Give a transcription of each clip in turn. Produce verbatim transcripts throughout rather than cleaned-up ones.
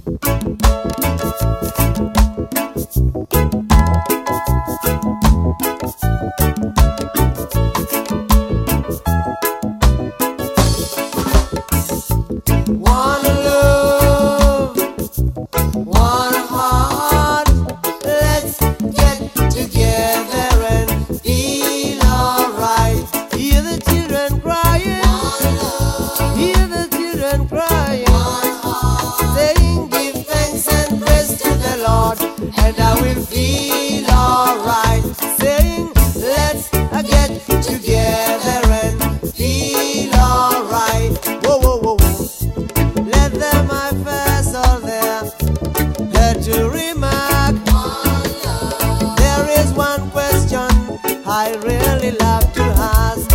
And I will feel alright, saying, let's uh, get together and feel alright. Whoa, whoa, whoa, whoa. Let them my first all there, there to remark. There is one question I really love to ask.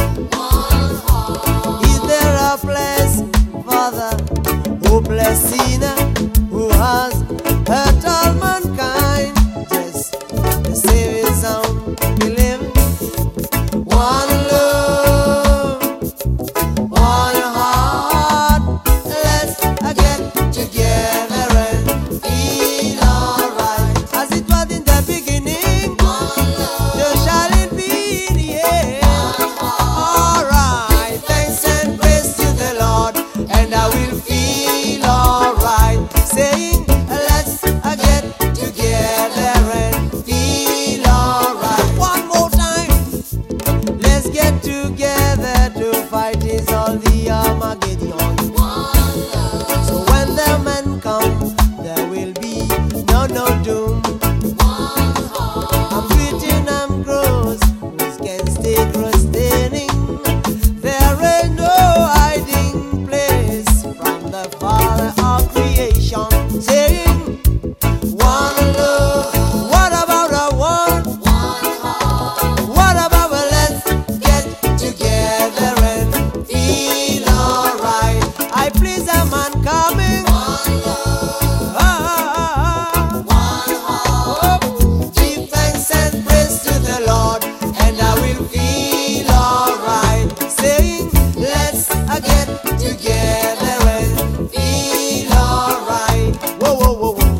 Is there a place for the hopeless sinner who has hurt all mankind? Just to save his own, believe one love, one heart. Let's uh, get together and feel alright. As it was in the beginning, so shall it be in the end. Alright, thanks and praise to the Lord, and I will feel alright, saying, let's uh, get together and feel alright. One more time. Let's get together to fight is all the Armageddon. So when the men come, there will be no, no doom. I'm greeting, I'm gross, who can stay crustaining. There ain't no hiding place from the Father of creation, saying, one love. What about a one? What about a let's get together and feel alright? I please a man coming. Ah, oh, give thanks and praise to the Lord, and I will feel alright, saying, let's uh, get together and feel alright. Whoa, whoa, whoa, whoa.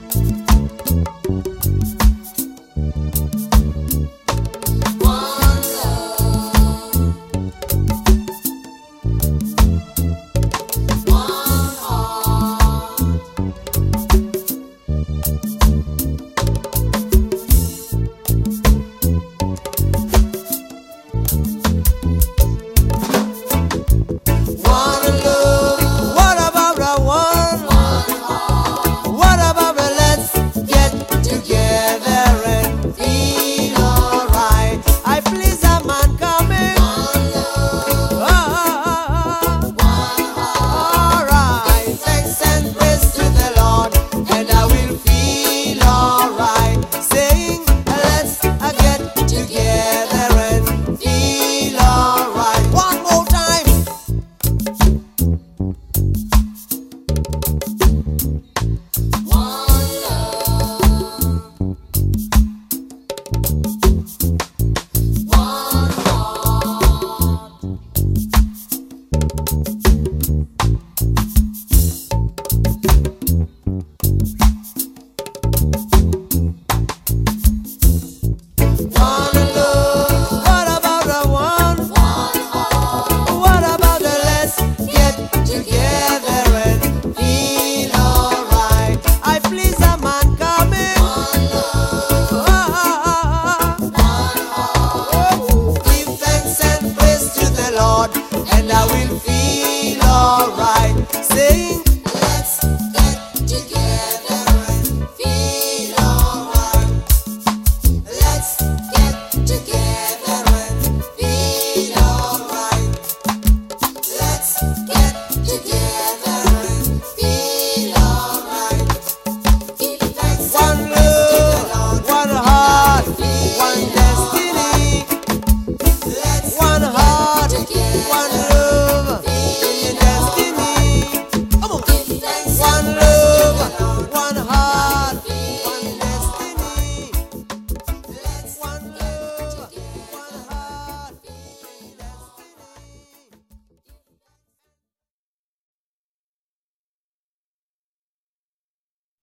One love. What about a one? What about a let's get together and feel alright? I please a man coming. Ah, alright, thanks and praise to the Lord, and I will feel alright, saying, let's uh, get together and feel alright. One more time. One love. What about a one? What about the let's get together and feel alright? I please a man coming. Ah, oh, give thanks and praise to the Lord, and I will feel alright, saying,